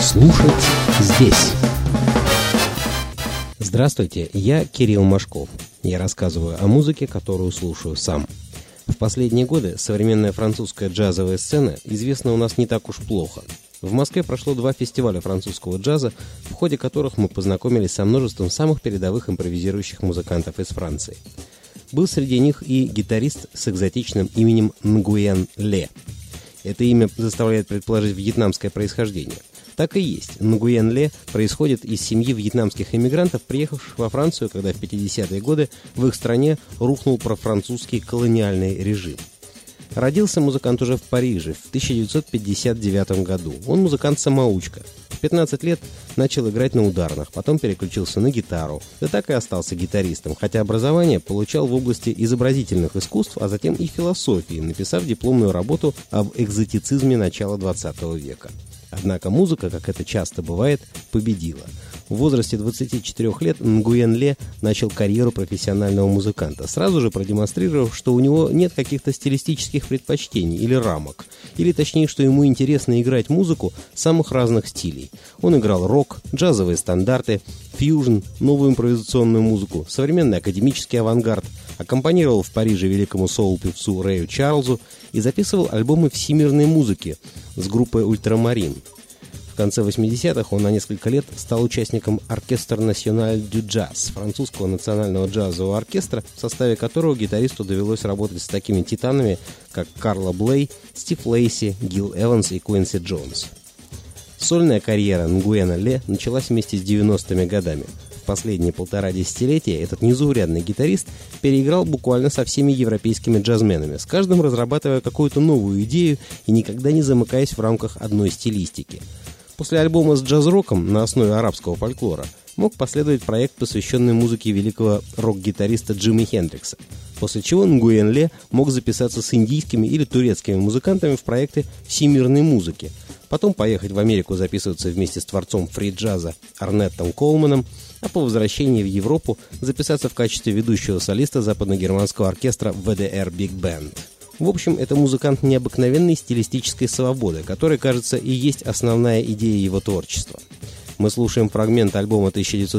Слушать здесь. Здравствуйте, я Кирилл Машков. Я рассказываю о музыке, которую слушаю сам. В последние годы современная французская джазовая сцена известна у нас не так уж плохо. В Москве прошло 2 фестиваля французского джаза, в ходе которых мы познакомились со множеством самых передовых импровизирующих музыкантов из Франции. Был среди них и гитарист с экзотичным именем Нгуен Ле. Это имя заставляет предположить вьетнамское происхождение. Так и есть. Нгуен Ле происходит из семьи вьетнамских эмигрантов, приехавших во Францию, когда в 50-е годы в их стране рухнул профранцузский колониальный режим. Родился музыкант уже в Париже в 1959 году. Он музыкант-самоучка. В 15 лет начал играть на ударных, потом переключился на гитару. Да так и остался гитаристом, хотя образование получал в области изобразительных искусств, а затем и философии, написав дипломную работу об экзотицизме начала 20 века. Однако музыка, как это часто бывает, победила. В возрасте 24 лет Нгуен Ле начал карьеру профессионального музыканта, сразу же продемонстрировав, что у него нет каких-то стилистических предпочтений или рамок, или точнее, что ему интересно играть музыку самых разных стилей. Он играл рок, джазовые стандарты, фьюжн, новую импровизационную музыку, современный академический авангард, аккомпанировал в Париже великому соул-певцу Рэю Чарльзу и записывал альбомы всемирной музыки с группой «Ультрамарин». В конце 80-х он на несколько лет стал участником Оркестр Националь дю Джаз, французского национального джазового оркестра, в составе которого гитаристу довелось работать с такими титанами, как Карла Блей, Стив Лейси, Гил Эванс и Куинси Джонс. Сольная карьера Нгуена Ле началась вместе с 90-ми годами. В последние 1,5 десятилетия этот незаурядный гитарист переиграл буквально со всеми европейскими джазменами, с каждым разрабатывая какую-то новую идею и никогда не замыкаясь в рамках одной стилистики. После альбома с джаз-роком на основе арабского фольклора мог последовать проект, посвященный музыке великого рок-гитариста Джимми Хендрикса, после чего Нгуен Ле мог записаться с индийскими или турецкими музыкантами в проекты всемирной музыки, потом поехать в Америку записываться вместе с творцом фри-джаза Орнеттом Колманом, а по возвращении в Европу записаться в качестве ведущего солиста западно-германского оркестра ВДР Биг Бенд. В общем, это музыкант необыкновенной стилистической свободы, которая, кажется, и есть основная идея его творчества. Мы слушаем фрагмент альбома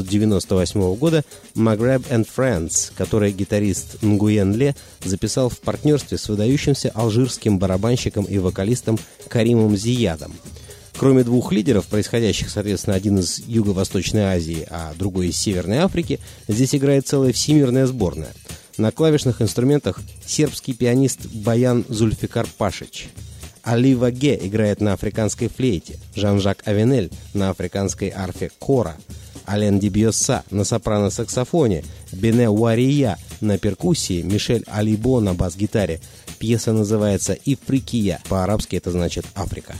1998 года «Maghreb and Friends», который гитарист Нгуен Ле записал в партнерстве с выдающимся алжирским барабанщиком и вокалистом Каримом Зиядом. Кроме 2 лидеров, происходящих, соответственно, один из Юго-Восточной Азии, а другой из Северной Африки, здесь играет целая всемирная сборная. На клавишных инструментах сербский пианист Баян Зульфикар Пашич. Али Ваге играет на африканской флейте, Жан-Жак Авенель на африканской арфе кора, Ален Дибиоса на сопрано-саксофоне, Бене Уария на перкуссии, Мишель Алибо на бас-гитаре. Пьеса называется «Ифрикия», по-арабски это значит «Африка».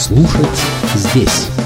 слушать здесь.